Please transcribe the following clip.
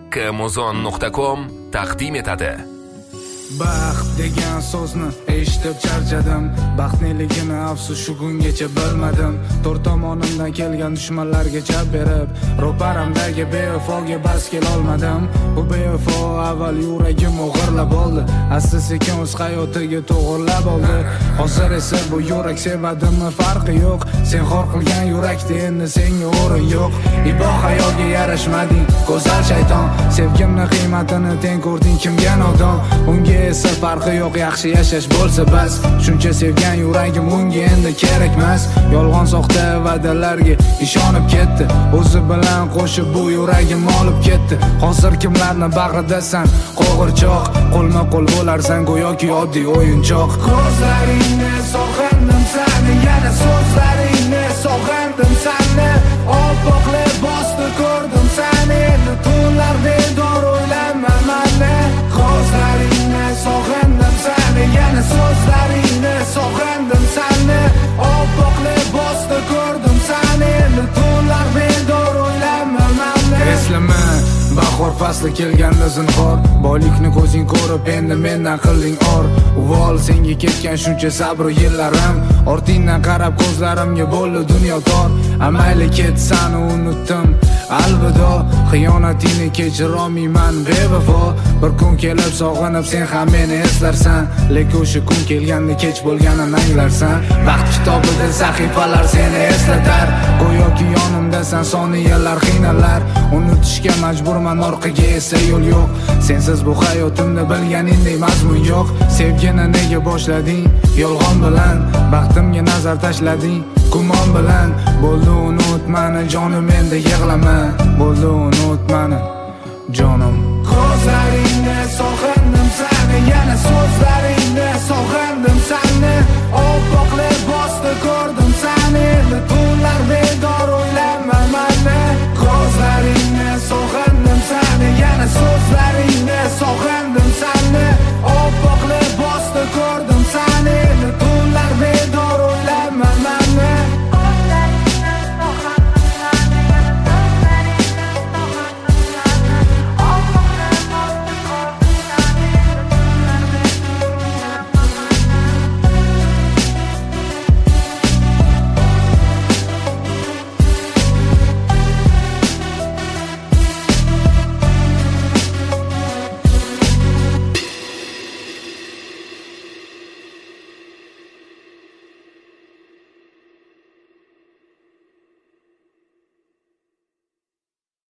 kmuzon.com taqdim etadi. Baxt degan so'zni eshitib charchadim. Baxtliligini afsus shu kungacha bilmadim. To'rt tomonimdan kelgan dushmanlarga chap berib, ro'paramdagi bevafoga bas kela olmadim. Bu bevafo avval yuragim o'g'irlab oldi, asta sekin o'z hayotiga to'g'irlab oldi. Hozir esa bu yurak sevadimi farqi yo'q. Sen xor qilgan yurakda endi senga o'rin yo'q. Ibo hayolga yarashmading, go'zal shayton. Sevgimni qiymatini teng ko'rding kimga nodon. Unga esa farqi yo'q, yaxshi yashash bo'lsa bas. Shuncha sevgan yuragim unga endi kerakmas. Yolg'on soxta va'dalarga ishonib ketdi. O'zi bilan qo'shib bu yuragim olib ketdi. Hozir kimlarni bag'ridasan, qo'g'irchoq. Qo'lma-qo'l bo'larsan go'yoki oddiy o'yinchoq. Ko'zlaringni sog'indim seni, yana so'zlaringni sog'indim seni. Oppoq libosda ko'rdim seni, tunlar bedor o'ylama meni. Ko'zlaringni sog'indim seni, yana so'zlaringni sog'indim seni. Oppoq libosda ko'rdim seni, tunlar bedor o'ylama meni. Eslama, bahor fasli kelganda zinhor, boylikni ko'zing ko'rib endi mendan qilding or. Uvol senga ketgan shuncha sabr yillarim, ortingdan qarab ko'zlarimga bo'ldi dunyo tor. Amayli ketsan unutdim, alvido. Xiyonatingni kechira olmayman bevafo. Bir kun kelib sog'inib sen ham meni eslarsan, lekin o'sha kun kelganda kech bo'lganini anglarsan. Vaqt kitobida sahifalar seni eslatar, go'yoki yonimdasan soniyalar qiynalar. Unutishga majburman, orqaga esa yo'l yo'q. Sensiz bu hayotimda bilganingdek mazmun yo'q. Sevgini nega boshlading yolg'on bilan, baxtimga nazar tashlading gumon bilan. Bo'ldi unut mani jonim, endi yig'lama. Bo'ldi unut mani jonim. Ko'zlaringni sog'indim seni, yana so'zlaringni sog'indim seni. Oppoq libosda